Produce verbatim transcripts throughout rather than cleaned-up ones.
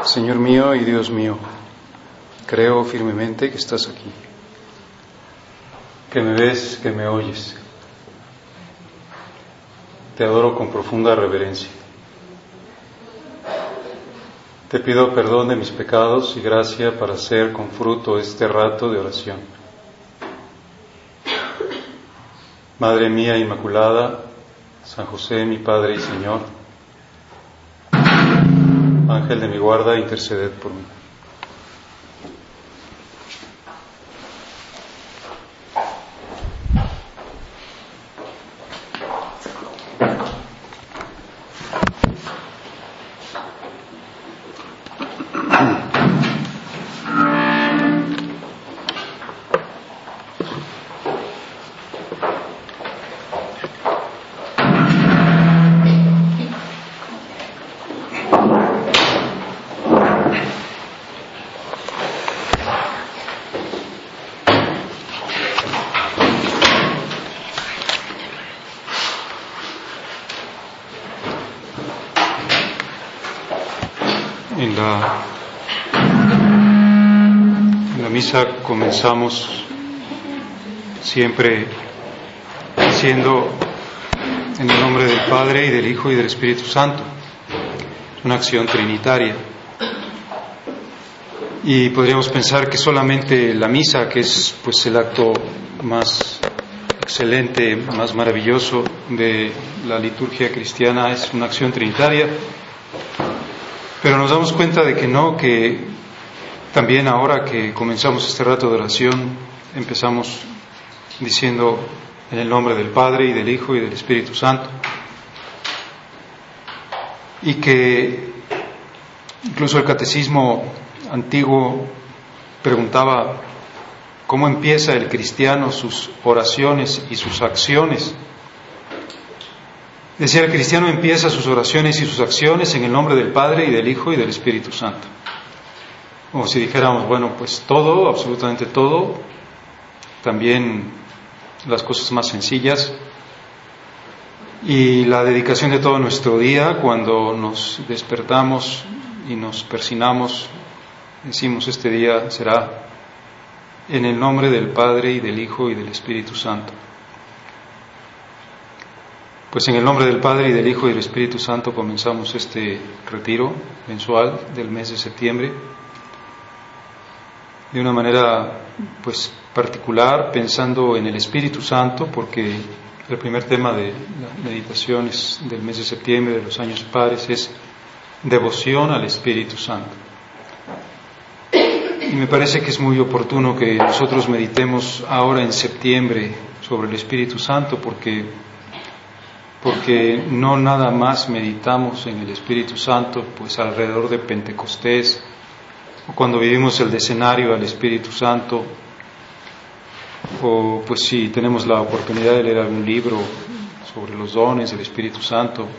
Señor mío y Dios mío, creo firmemente que estás aquí, que me ves, que me oyes. Te adoro con profunda reverencia. Te pido perdón de mis pecados y gracia para hacer con fruto este rato de oración. Madre mía Inmaculada, San José, mi Padre y Señor, Ángel de mi guarda, interceded por mí. En la, en la misa comenzamos siempre diciendo en el nombre del Padre y del Hijo y del Espíritu Santo. Es una acción trinitaria. Y podríamos pensar que solamente la misa, que es pues el acto más excelente, más maravilloso de la liturgia cristiana, es una acción trinitaria. Pero nos damos cuenta de que no, que también ahora que comenzamos este rato de oración, empezamos diciendo en el nombre del Padre y del Hijo y del Espíritu Santo. Y que incluso el catecismo antiguo preguntaba cómo empieza el cristiano sus oraciones y sus acciones. Decía, el cristiano empieza sus oraciones y sus acciones en el nombre del Padre y del Hijo y del Espíritu Santo. Como si dijéramos, bueno, pues todo, absolutamente todo, también las cosas más sencillas, y la dedicación de todo nuestro día, cuando nos despertamos y nos persinamos, decimos, este día será en el nombre del Padre y del Hijo y del Espíritu Santo. Pues en el nombre del Padre y del Hijo y del Espíritu Santo comenzamos este retiro mensual del mes de septiembre de una manera pues particular, pensando en el Espíritu Santo, porque el primer tema de las meditaciones del mes de septiembre de los años pares es devoción al Espíritu Santo. Y me parece que es muy oportuno que nosotros meditemos ahora en septiembre sobre el Espíritu Santo, porque porque no nada más meditamos en el Espíritu Santo pues alrededor de Pentecostés, o cuando vivimos el decenario al Espíritu Santo, o pues si tenemos la oportunidad de leer algún libro sobre los dones del Espíritu Santo,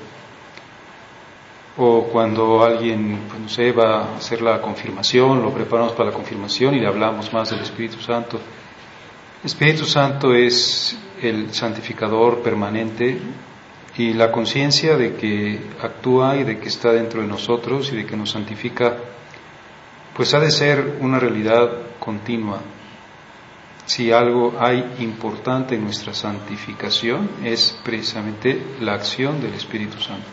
o cuando alguien, pues no sé, va a hacer la confirmación, lo preparamos para la confirmación y le hablamos más del Espíritu Santo. El Espíritu Santo es el santificador permanente y la conciencia de que actúa y de que está dentro de nosotros y de que nos santifica, pues ha de ser una realidad continua. Si algo hay importante en nuestra santificación es precisamente la acción del Espíritu Santo.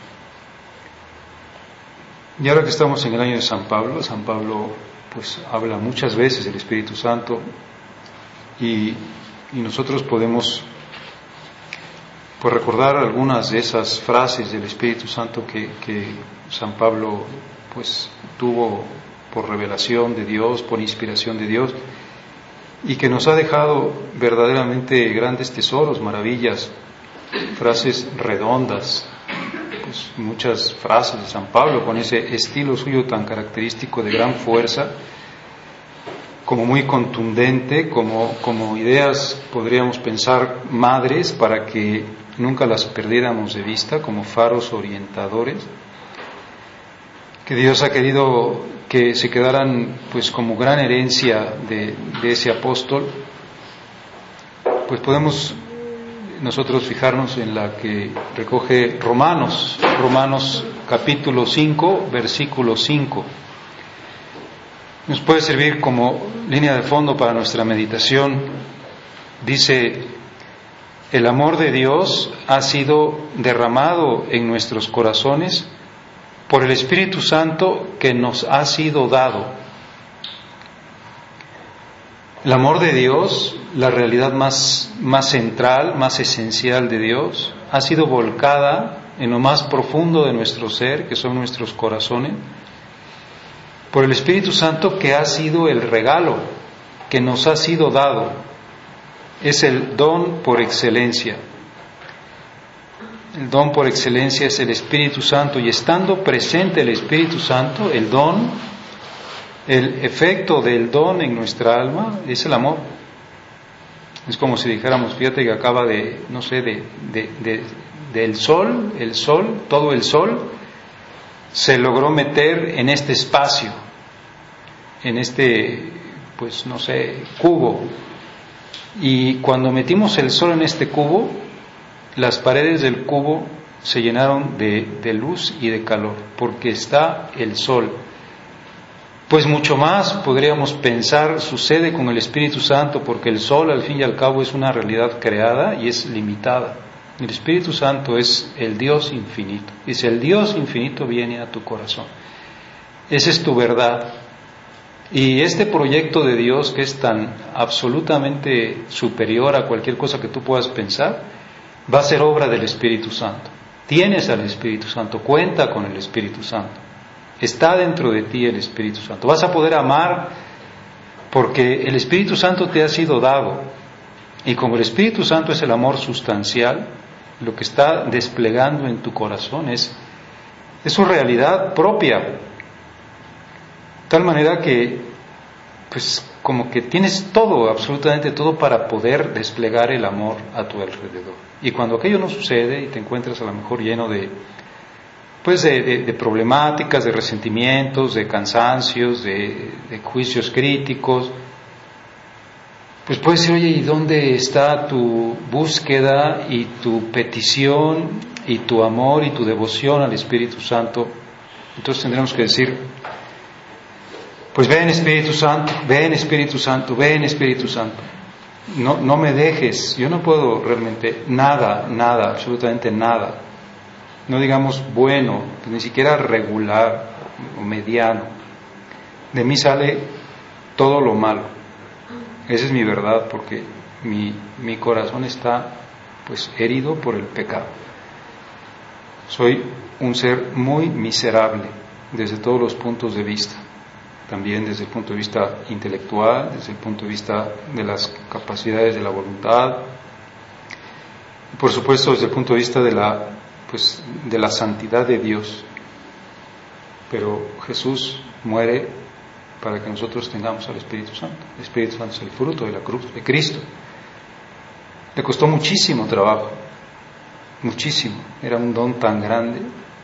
Y ahora que estamos en el año de San Pablo, San Pablo pues habla muchas veces del Espíritu Santo y, y nosotros podemos por recordar algunas de esas frases del Espíritu Santo que, que San Pablo pues tuvo por revelación de Dios, por inspiración de Dios, y que nos ha dejado verdaderamente grandes tesoros, maravillas, frases redondas, pues muchas frases de San Pablo con ese estilo suyo tan característico de gran fuerza, como muy contundente, como, como ideas, podríamos pensar, madres, para que nunca las perdiéramos de vista, como faros orientadores, que Dios ha querido que se quedaran pues como gran herencia de, de ese apóstol. Pues podemos nosotros fijarnos en la que recoge Romanos, Romanos capítulo cinco, versículo cinco. Nos puede servir como línea de fondo para nuestra meditación. Dice, el amor de Dios ha sido derramado en nuestros corazones por el Espíritu Santo que nos ha sido dado. El amor de Dios, la realidad más, más central, más esencial de Dios, ha sido volcada en lo más profundo de nuestro ser, que son nuestros corazones, por el Espíritu Santo que ha sido el regalo, que nos ha sido dado. Es el don por excelencia. El don por excelencia es el Espíritu Santo, y estando presente el Espíritu Santo, el don, el efecto del don en nuestra alma es el amor. Es como si dijéramos, fíjate que acaba de, no sé, de, de, de, del sol, el sol, todo el sol, se logró meter en este espacio, en este, pues no sé, cubo. Y cuando metimos el sol en este cubo, las paredes del cubo se llenaron de, de luz y de calor, porque está el sol. Pues mucho más podríamos pensar sucede con el Espíritu Santo, porque el sol al fin y al cabo es una realidad creada y es limitada. El Espíritu Santo es el Dios infinito. Dice, el Dios infinito viene a tu corazón. Esa es tu verdad. Y este proyecto de Dios, que es tan absolutamente superior a cualquier cosa que tú puedas pensar, va a ser obra del Espíritu Santo. Tienes al Espíritu Santo, cuenta con el Espíritu Santo. Está dentro de ti el Espíritu Santo. Vas a poder amar porque el Espíritu Santo te ha sido dado. Y como el Espíritu Santo es el amor sustancial, lo que está desplegando en tu corazón es, es su realidad propia. De tal manera que, pues, como que tienes todo, absolutamente todo, para poder desplegar el amor a tu alrededor. Y cuando aquello no sucede y te encuentras a lo mejor lleno de, pues, de, de, de problemáticas, de resentimientos, de cansancios, de, de juicios críticos, pues puedes decir, oye, ¿y dónde está tu búsqueda y tu petición y tu amor y tu devoción al Espíritu Santo? Entonces tendremos que decir, pues ven Espíritu Santo, ven Espíritu Santo, ven Espíritu Santo. No, no me dejes, yo no puedo realmente nada, nada, absolutamente nada. No digamos bueno, ni siquiera regular o mediano. De mí sale todo lo malo. Esa es mi verdad, porque mi, mi corazón está, pues, herido por el pecado. Soy un ser muy miserable desde todos los puntos de vista. También desde el punto de vista intelectual, desde el punto de vista de las capacidades de la voluntad, y por supuesto desde el punto de vista de la, pues, de la santidad de Dios. Pero Jesús muere para que nosotros tengamos al Espíritu Santo. El Espíritu Santo es el fruto de la cruz de Cristo. Le costó muchísimo trabajo, muchísimo. Era un don tan grande.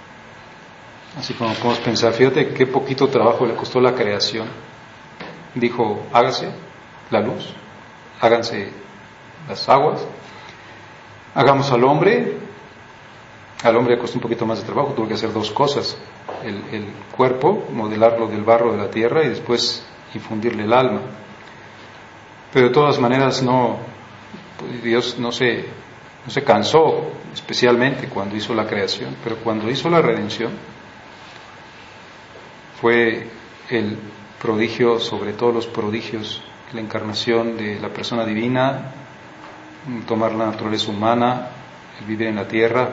Así como podemos pensar, fíjate qué poquito trabajo le costó la creación. Dijo, hágase la luz, háganse las aguas, hagamos al hombre. Al hombre le costó un poquito más de trabajo, tuvo que hacer dos cosas: el, el cuerpo, modelarlo del barro de la tierra, y después infundirle el alma. Pero de todas maneras no, Dios no se, no se cansó, especialmente cuando hizo la creación, pero cuando hizo la redención fue el prodigio sobre todos los prodigios, la encarnación de la persona divina, tomar la naturaleza humana, el vivir en la tierra,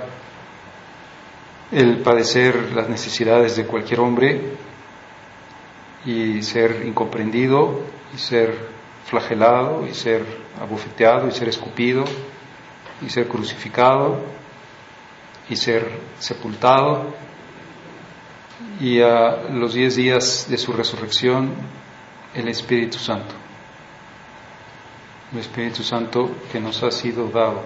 el padecer las necesidades de cualquier hombre y ser incomprendido y ser flagelado y ser abofeteado y ser escupido y ser crucificado y ser sepultado, y a los diez días de su resurrección el Espíritu Santo, el Espíritu Santo que nos ha sido dado.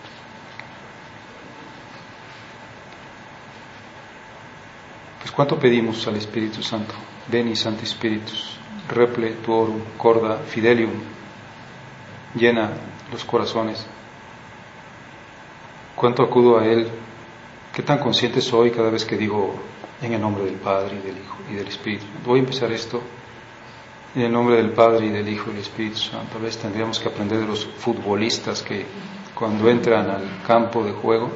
Pues ¿cuánto pedimos al Espíritu Santo? Veni Sancti Spiritus, reple tuorum corda fidelium, llena los corazones. ¿Cuánto acudo a Él? ¿Qué tan consciente soy cada vez que digo en el nombre del Padre y del Hijo y del Espíritu? Voy a empezar esto En el nombre del Padre y del Hijo y del Espíritu Santo. A veces tendríamos que aprender de los futbolistas que cuando entran al campo de juego,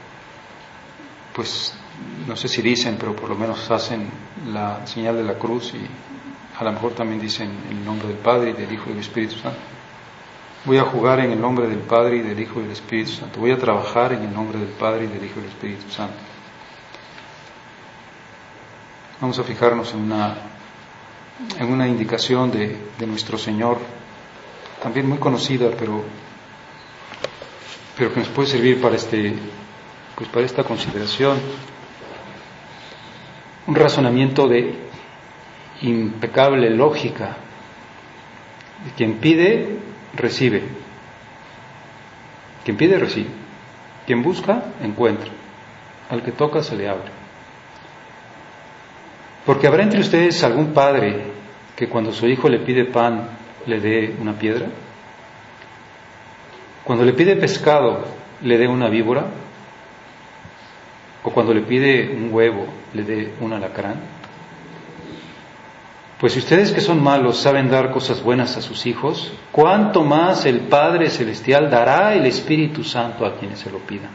pues no sé si dicen, pero por lo menos hacen la señal de la cruz y a lo mejor también dicen en el nombre del Padre y del Hijo y del Espíritu Santo. Voy a jugar en el nombre del Padre y del Hijo y del Espíritu Santo. Voy a trabajar en el nombre del Padre y del Hijo y del Espíritu Santo. Vamos a fijarnos en una, en una indicación de, de nuestro Señor, también muy conocida, pero, pero que nos puede servir para, este, pues para esta consideración. Un razonamiento de impecable lógica. Quien pide, recibe. Quien pide, recibe. Quien busca, encuentra. Al que toca, se le abre. Porque habrá entre ustedes algún padre que cuando su hijo le pide pan, le dé una piedra. Cuando le pide pescado, le dé una víbora. O cuando le pide un huevo, le dé un alacrán. Pues si ustedes que son malos saben dar cosas buenas a sus hijos, ¿cuánto más el Padre Celestial dará el Espíritu Santo a quienes se lo pidan?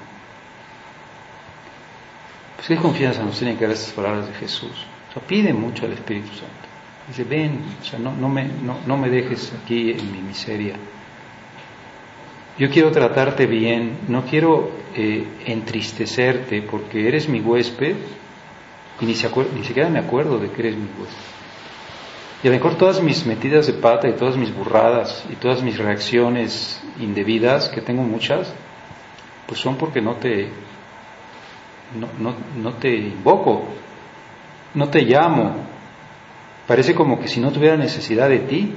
Pues qué confianza nos tienen que dar estas palabras de Jesús. O sea, pide mucho al Espíritu Santo. Dice, ven, o sea, no, no, me, no, no me dejes aquí en mi miseria. Yo quiero tratarte bien, no quiero eh, entristecerte porque eres mi huésped y ni, se acuer- ni siquiera me acuerdo de que eres mi huésped. Y a lo mejor todas mis metidas de pata y todas mis burradas y todas mis reacciones indebidas, que tengo muchas, pues son porque no te, no, no, no te invoco, no te llamo. Parece como que si no tuviera necesidad de ti.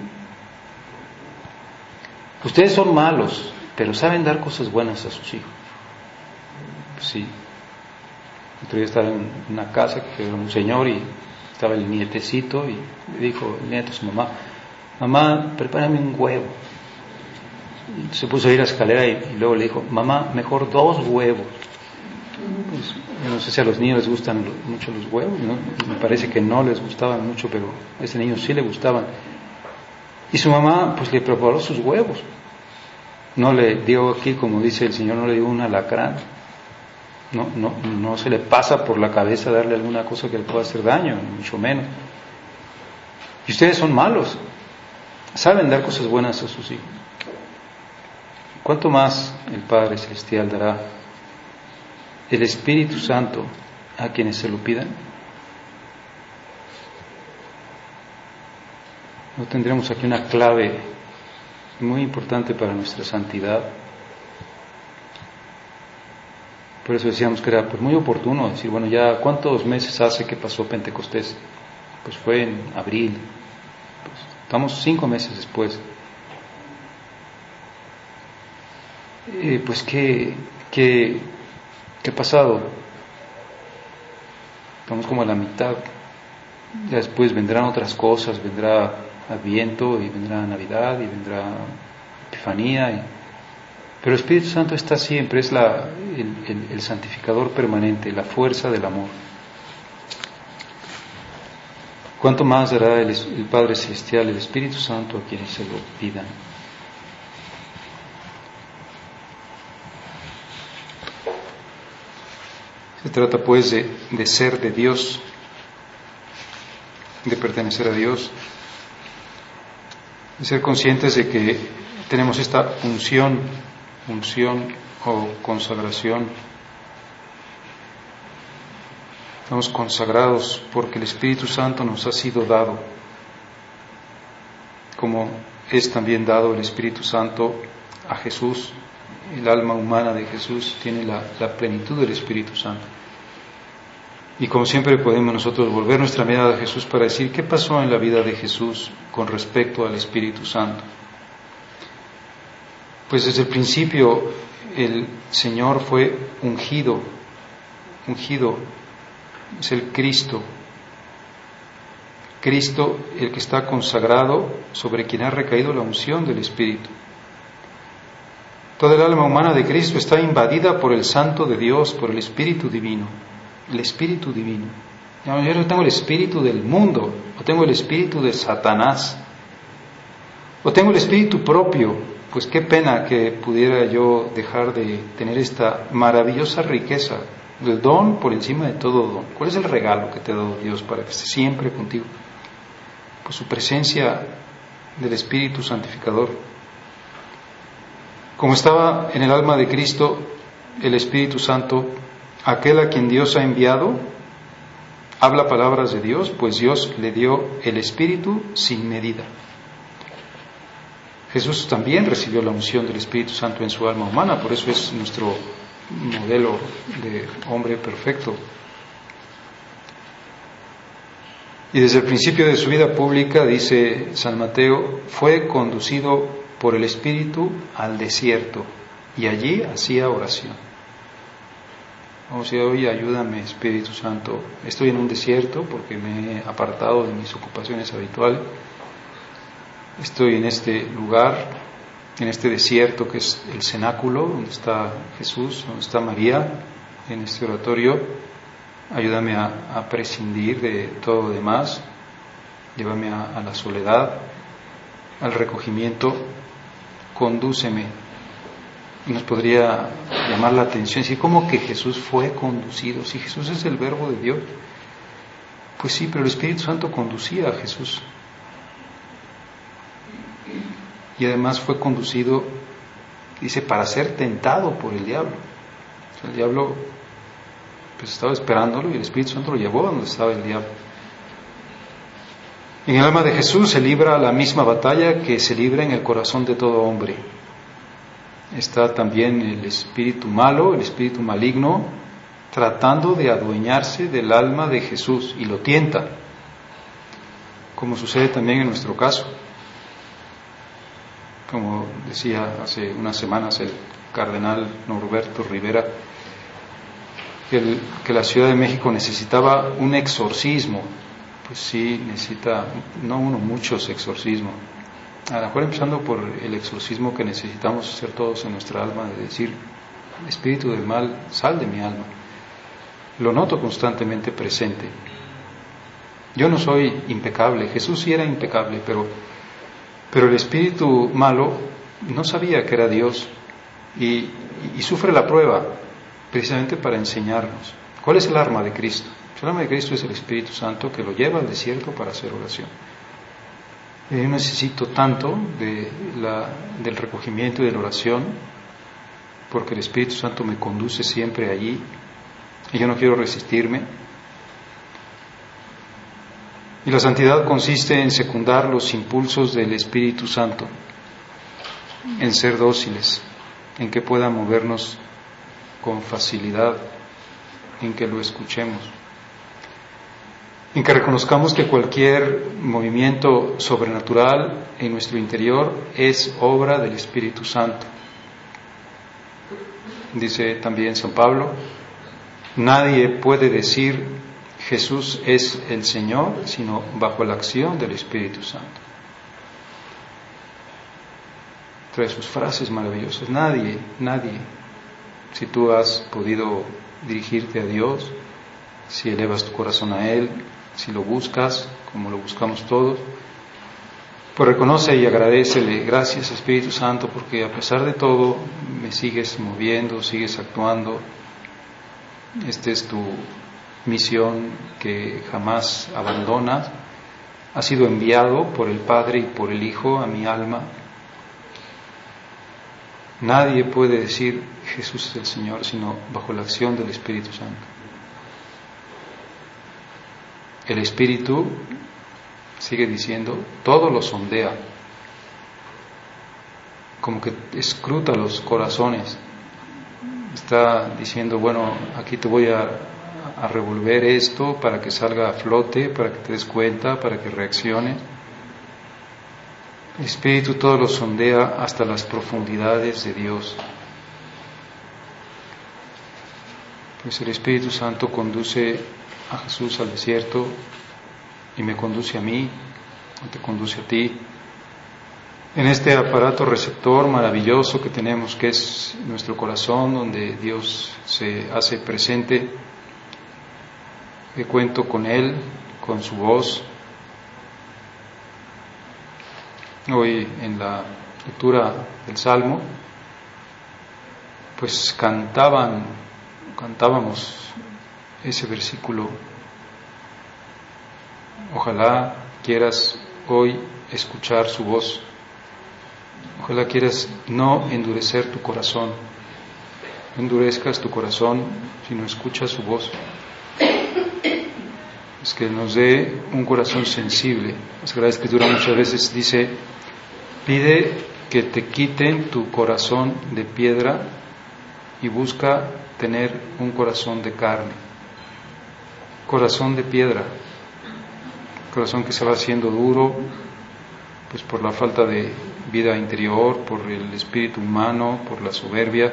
Ustedes son malos, pero saben dar cosas buenas a sus hijos. Pues sí. Otro día estaba en una casa que era un señor y estaba el nietecito y le dijo el nieto a su mamá, mamá, prepárame un huevo. Y se puso a ir a la escalera y, y luego le dijo, mamá, mejor dos huevos. Pues, yo no sé si a los niños les gustan mucho los huevos, ¿no? Me parece que no les gustaban mucho, pero a ese niño sí le gustaban. Y su mamá pues le preparó sus huevos. No le dio aquí, como dice el Señor, no le dio un alacrán. No, no, no se le pasa por la cabeza darle alguna cosa que le pueda hacer daño, mucho menos. Y ustedes son malos, saben dar cosas buenas a sus hijos. ¿Cuánto más el Padre Celestial dará el Espíritu Santo a quienes se lo pidan? ¿No tendremos aquí una clave muy importante para nuestra santidad? Por eso decíamos que era pues muy oportuno decir, bueno, ya ¿cuántos meses hace que pasó Pentecostés? Pues fue en abril. Pues, estamos cinco meses después. Eh, pues ¿qué, qué, qué ha pasado? Estamos como a la mitad. Ya después vendrán otras cosas, vendrá Adviento y vendrá Navidad y vendrá Epifanía y pero el Espíritu Santo está siempre, es la, el, el, el santificador permanente, la fuerza del amor. ¿Cuánto más dará el, el Padre Celestial, el Espíritu Santo, a quienes se lo pidan? Se trata pues de, de ser de Dios, de pertenecer a Dios, de ser conscientes de que tenemos esta unción, unción o consagración. Estamos consagrados porque el Espíritu Santo nos ha sido dado, como es también dado el Espíritu Santo a Jesús. El alma humana de Jesús tiene la, la plenitud del Espíritu Santo. Y como siempre podemos nosotros volver nuestra mirada a Jesús para decir qué pasó en la vida de Jesús con respecto al Espíritu Santo. Pues desde el principio el Señor fue ungido, ungido, es el Cristo, Cristo el que está consagrado, sobre quien ha recaído la unción del Espíritu. Toda el alma humana de Cristo está invadida por el Santo de Dios, por el Espíritu Divino, el Espíritu Divino. Yo no tengo el espíritu del mundo, no tengo el espíritu de Satanás, O tengo el espíritu propio, pues qué pena que pudiera yo dejar de tener esta maravillosa riqueza, el don por encima de todo don. ¿Cuál es el regalo que te ha dado Dios para que esté siempre contigo? Pues su presencia del Espíritu Santificador. Como estaba en el alma de Cristo el Espíritu Santo, aquel a quien Dios ha enviado, habla palabras de Dios, pues Dios le dio el Espíritu sin medida. Jesús también recibió la unción del Espíritu Santo en su alma humana, por eso es nuestro modelo de hombre perfecto. Y desde el principio de su vida pública, dice San Mateo, fue conducido por el Espíritu al desierto y allí hacía oración. O sea, oye, ayúdame, Espíritu Santo, estoy en un desierto porque me he apartado de mis ocupaciones habituales, estoy en este lugar, en este desierto que es el cenáculo, donde está Jesús, donde está María, en este oratorio, ayúdame a, a prescindir de todo lo demás, llévame a, a la soledad, al recogimiento, condúceme. Y nos podría llamar la atención, decir, ¿cómo que Jesús fue conducido? Si Jesús es el Verbo de Dios, pues sí, pero el Espíritu Santo conducía a Jesús. Y además fue conducido, dice, para ser tentado por el diablo. O sea, el diablo pues estaba esperándolo y el Espíritu Santo lo llevó a donde estaba el diablo. En el alma de Jesús se libra la misma batalla que se libra en el corazón de todo hombre. Está también el espíritu malo, el espíritu maligno, tratando de adueñarse del alma de Jesús y lo tienta, como sucede también en nuestro caso. Como decía hace unas semanas el cardenal Norberto Rivera, que, el, que la Ciudad de México necesitaba un exorcismo. Pues sí, necesita, no uno, muchos exorcismos. A lo mejor empezando por el exorcismo que necesitamos hacer todos en nuestra alma, de decir, espíritu del mal, sal de mi alma. Lo noto constantemente presente. Yo no soy impecable, Jesús sí era impecable, pero, pero el espíritu malo no sabía que era Dios y, y, y sufre la prueba precisamente para enseñarnos. ¿Cuál es el arma de Cristo? El arma de Cristo es el Espíritu Santo que lo lleva al desierto para hacer oración. Yo necesito tanto de la, del recogimiento y de la oración, porque el Espíritu Santo me conduce siempre allí y yo no quiero resistirme. Y la santidad consiste en secundar los impulsos del Espíritu Santo, en ser dóciles, en que pueda movernos con facilidad, en que lo escuchemos, en que reconozcamos que cualquier movimiento sobrenatural en nuestro interior es obra del Espíritu Santo. Dice también San Pablo, nadie puede decir Jesús es el Señor sino bajo la acción del Espíritu Santo. Trae sus frases maravillosas. Nadie, nadie. Si tú has podido dirigirte a Dios, si elevas tu corazón a Él, si lo buscas, como lo buscamos todos, pues reconoce y agradécele, gracias Espíritu Santo, porque a pesar de todo me sigues moviendo, sigues actuando. Esta es tu misión que jamás abandonas. Has sido enviado por el Padre y por el Hijo a mi alma. Nadie puede decir Jesús es el Señor sino bajo la acción del Espíritu Santo. El Espíritu, sigue diciendo, todo lo sondea, como que escruta los corazones. Está diciendo, bueno, aquí te voy a, a revolver esto para que salga a flote, para que te des cuenta, para que reacciones. El Espíritu todo lo sondea hasta las profundidades de Dios. Pues el Espíritu Santo conduce a Jesús al desierto y me conduce a mí, o te conduce a ti, en este aparato receptor maravilloso que tenemos, que es nuestro corazón, donde Dios se hace presente. Que cuento con Él, con su voz, Hoy en la lectura del Salmo, pues cantaban, cantábamos ese versículo. Ojalá quieras hoy escuchar su voz. Ojalá quieras no endurecer tu corazón. No endurezcas tu corazón, sino escucha su voz. Es que nos dé un corazón sensible. La Sagrada Escritura muchas veces dice, pide que te quiten tu corazón de piedra y busca tener un corazón de carne. Corazón de piedra. Corazón que se va haciendo duro, pues por la falta de vida interior, por el espíritu humano, por la soberbia,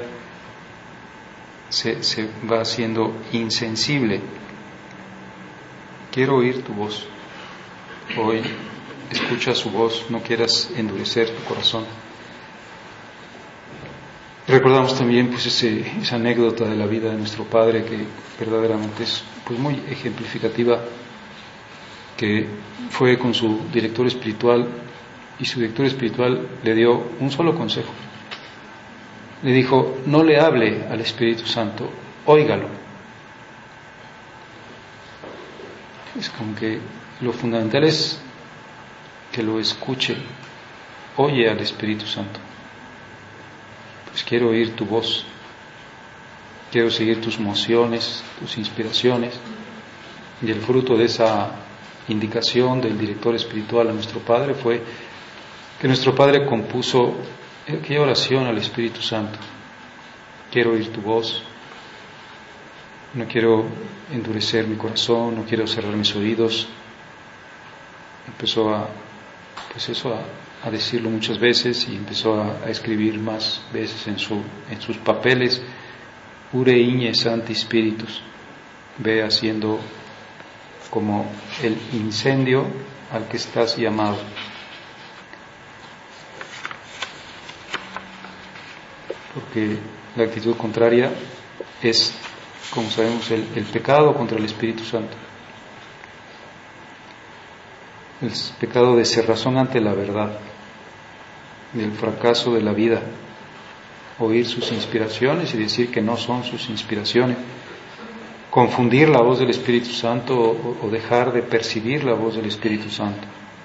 se, se va haciendo insensible. Quiero oír tu voz. Hoy escucha su voz, no quieras endurecer tu corazón. Recordamos también pues ese, esa anécdota de la vida de nuestro padre que verdaderamente es pues muy ejemplificativa, que fue con su director espiritual y su director espiritual le dio un solo consejo. Le dijo, no le hable al Espíritu Santo, óigalo. Es como que lo fundamental es que lo escuche, oye al Espíritu Santo. Pues quiero oír tu voz, quiero seguir tus mociones, tus inspiraciones, y el fruto de esa indicación del director espiritual a nuestro Padre fue que nuestro Padre compuso aquella oración al Espíritu Santo. Quiero oír tu voz, no quiero endurecer mi corazón, no quiero cerrar mis oídos. Empezó a, pues eso, a, a decirlo muchas veces y empezó a, a escribir más veces en, su, en sus papeles, Ure igne santi spiritus, ve haciendo como el incendio al que estás llamado. Porque la actitud contraria es, como sabemos, el, el pecado contra el Espíritu Santo. El pecado de cerrazón ante la verdad, del fracaso de la vida, oír sus inspiraciones y decir que no son sus inspiraciones, confundir la voz del Espíritu Santo o, o dejar de percibir la voz del Espíritu Santo.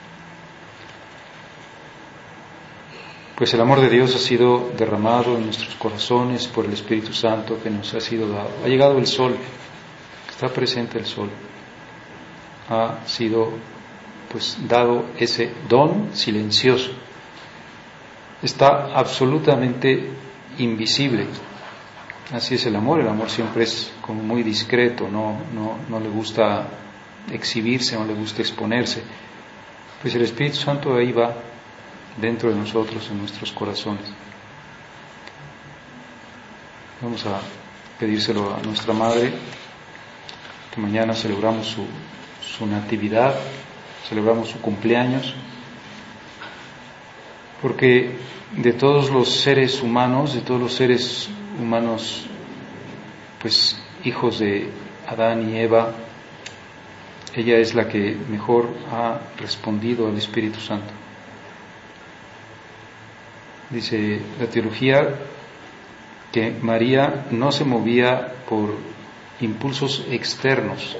Pues el amor de Dios ha sido derramado en nuestros corazones por el Espíritu Santo que nos ha sido dado. Ha llegado el sol, está presente el sol. Ha sido pues dado ese don silencioso. Está absolutamente invisible. Así es el amor. El amor siempre es como muy discreto, no, no, no le gusta exhibirse, no le gusta exponerse. Pues el Espíritu Santo ahí va, dentro de nosotros, en nuestros corazones. Vamos a pedírselo a nuestra Madre, que mañana celebramos su, su natividad, celebramos su cumpleaños, porque de todos los seres humanos, de todos los seres humanos, pues hijos de Adán y Eva, ella es la que mejor ha respondido al Espíritu Santo. Dice la teología que María no se movía por impulsos externos.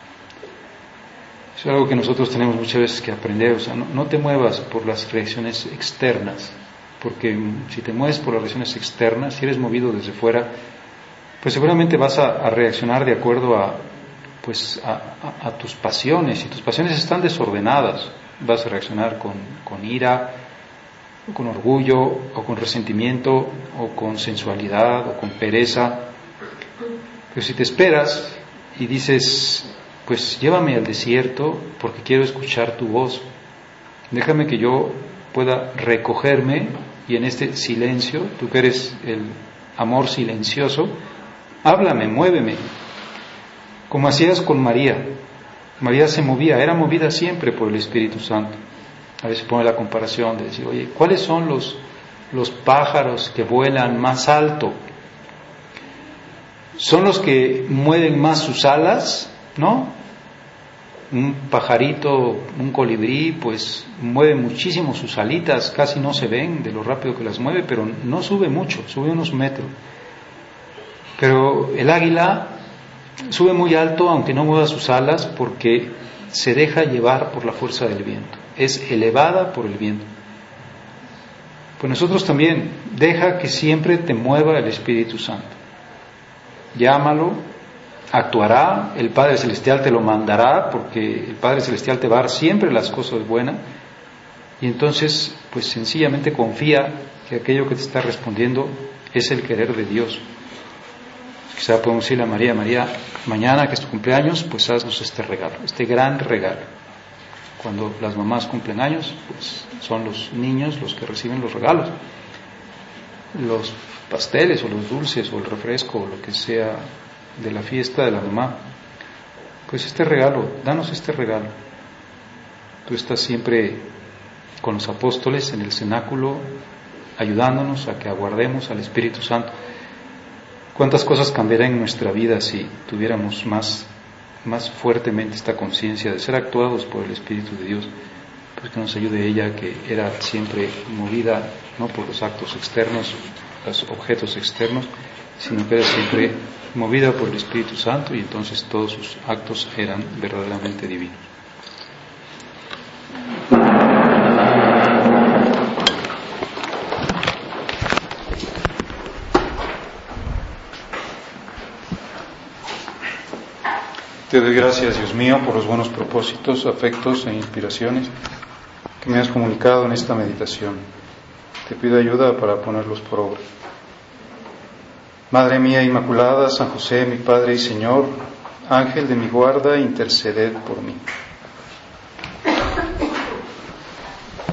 Es algo que nosotros tenemos muchas veces que aprender. O sea, no, no te muevas por las reacciones externas, porque si te mueves por las reacciones externas, si eres movido desde fuera, pues seguramente vas a, a reaccionar de acuerdo a, pues a, a, a tus pasiones. Si tus pasiones están desordenadas, vas a reaccionar con, con ira, o con orgullo, o con resentimiento, o con sensualidad, o con pereza. Pero si te esperas y dices, pues llévame al desierto porque quiero escuchar tu voz, déjame que yo pueda recogerme y en este silencio, tú que eres el amor silencioso, háblame, muéveme, como hacías con María. María se movía, era movida siempre por el Espíritu Santo. A veces pone la comparación de decir, oye, ¿cuáles son los, los pájaros que vuelan más alto? ¿Son los que mueven más sus alas? ¿No? Un pajarito, un colibrí, pues mueve muchísimo sus alitas, casi no se ven de lo rápido que las mueve, pero no sube mucho, sube unos metros. Pero el águila sube muy alto aunque no mueva sus alas porque se deja llevar por la fuerza del viento, es elevada por el viento. Pues nosotros también, deja que siempre te mueva el Espíritu Santo. Llámalo, actuará, el Padre Celestial te lo mandará, porque el Padre Celestial te va a dar siempre las cosas buenas, y entonces, pues sencillamente confía que aquello que te está respondiendo es el querer de Dios. Quizá podemos decirle a María, María, mañana que es tu cumpleaños, pues haznos este regalo, este gran regalo. Cuando las mamás cumplen años, pues son los niños los que reciben los regalos, los pasteles o los dulces o el refresco o lo que sea de la fiesta de la mamá. Pues este regalo, danos este regalo. Tú estás siempre con los apóstoles en el cenáculo, ayudándonos a que aguardemos al Espíritu Santo. ¿Cuántas cosas cambiarían en nuestra vida si tuviéramos más más fuertemente esta conciencia de ser actuados por el Espíritu de Dios? Pues que nos ayude ella, que era siempre movida no por los actos externos, los objetos externos, sino que era siempre movida por el Espíritu Santo, y entonces todos sus actos eran verdaderamente divinos. Te doy gracias, Dios mío, por los buenos propósitos, afectos e inspiraciones que me has comunicado en esta meditación. Te pido ayuda para ponerlos por obra. Madre mía Inmaculada, San José, mi Padre y Señor, Ángel de mi guarda, interceded por mí.